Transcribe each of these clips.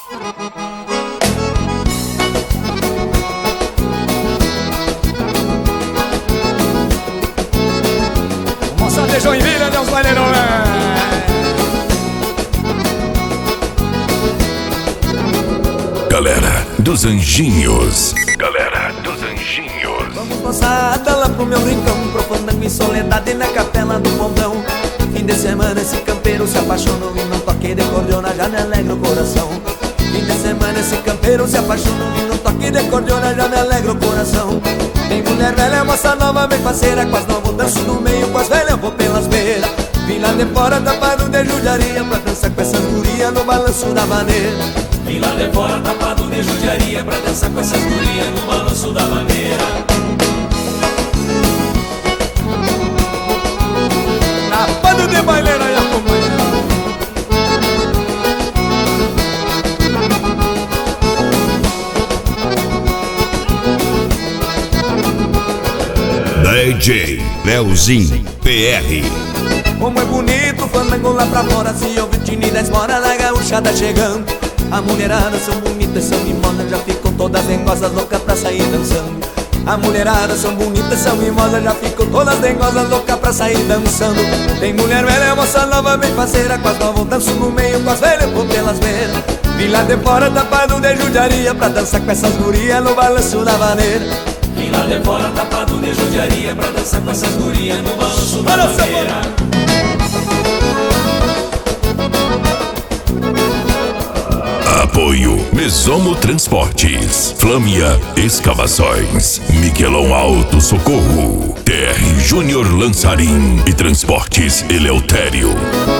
Moça de Joinville, Deus baileirão, Galera dos Anjinhos. Galera dos Anjinhos. Vamos moçada lá pro meu rincão, profanando em soledade na capela do pontão. Fim de semana esse campeiro se apaixonou e num toque de cordiona já me alegra o coração. Fim de semana esse campeiro se apaixonou e num toque de cordiona já me alegra o coração. Tem mulher velha, moça nova, bem parceira, com as novas danço no meio, com as velhas vou pelas beiras. Vim lá de fora, tapado de judiaria, pra dançar com essas gurias no balanço da maneira. Vim lá de fora, tapado de judiaria, pra dançar com essas gurias no balanço da maneira. Tapado de baileira e a companheira. DJ Leozinho PR. Como é bonito o fandango lá pra fora, se ouve tini da esmora da gauchada chegando. A mulherada são bonitas, são mimosas, já ficam todas dengosas, loucas pra sair dançando. A mulherada são bonitas, são mimosas, já ficam todas dengosas, loucas pra sair dançando. Tem mulher velha, moça nova, bem parceira, com as novas danço no meio, com as velhas vou pelas beiras. Vim lá de fora, tapado de judiaria, pra dançar com essas gurias no balanço da maneira. Vim lá de fora, tapado de judiaria, pra dançar com essas gurias no balanço da maneira. Apoio Mesomo Transportes, Flâmia Escavações, Miquelon Alto Socorro, TR Júnior Lançarim e Transportes Eleutério.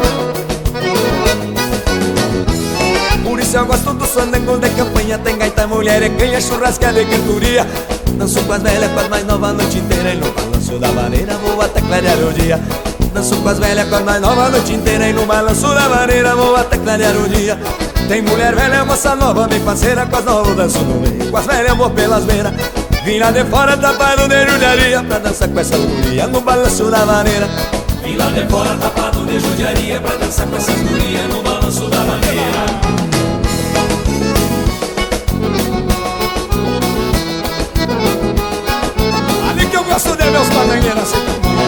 Por isso eu gosto do fandango de campanha, tem gaita, mulher e canha, churrasca de cantoria. Danço com as velhas, com as mais novas a noite inteira, e no balanço da maneira vou até clarear o dia. Danço com as velhas, com as mais novas a noite inteira, e no balanço da maneira vou até clarear o dia. Tem mulher velha, moça nova, bem parceira, com as novas danço no meio, com as velhas vou pelas beiras. Vim lá de fora, tapado de judiaria, pra dançar com essa guria no balanço da maneira. Vim lá de fora, tapado de judiaria, pra dançar com essas gurias no balanço da maneira. Ali que eu gosto de meus parangueiros assim.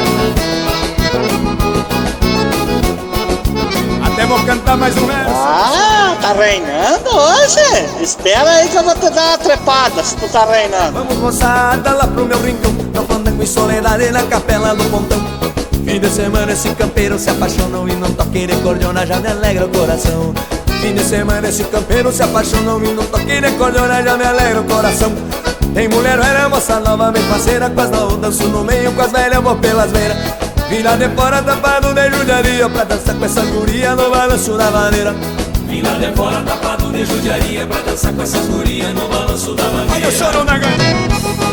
Até vou cantar mais um verso. Ah, tá reinando hoje? Espera aí que eu vou te dar uma trepada se tu tá reinando. Vamos moçada lá pro meu rincão, no fandango em soledade na capela do pontão. Fim de semana esse campeiro se apaixonou e num toque de cordiona já me alegra o coração. Fim de semana esse campeiro se apaixonou e num toque de cordiona já me alegra o coração. Tem mulher velha, moça nova, bem parceira, com as novas danço no meio, com as velhas vou pelas beiras. Vim lá de fora, tapado de judiaria, pra dançar com essa guria no balanço da maneira. Vim lá de fora, tapado de judiaria, pra dançar com essas gurias no balanço da maneira. Olha o choro na garganta.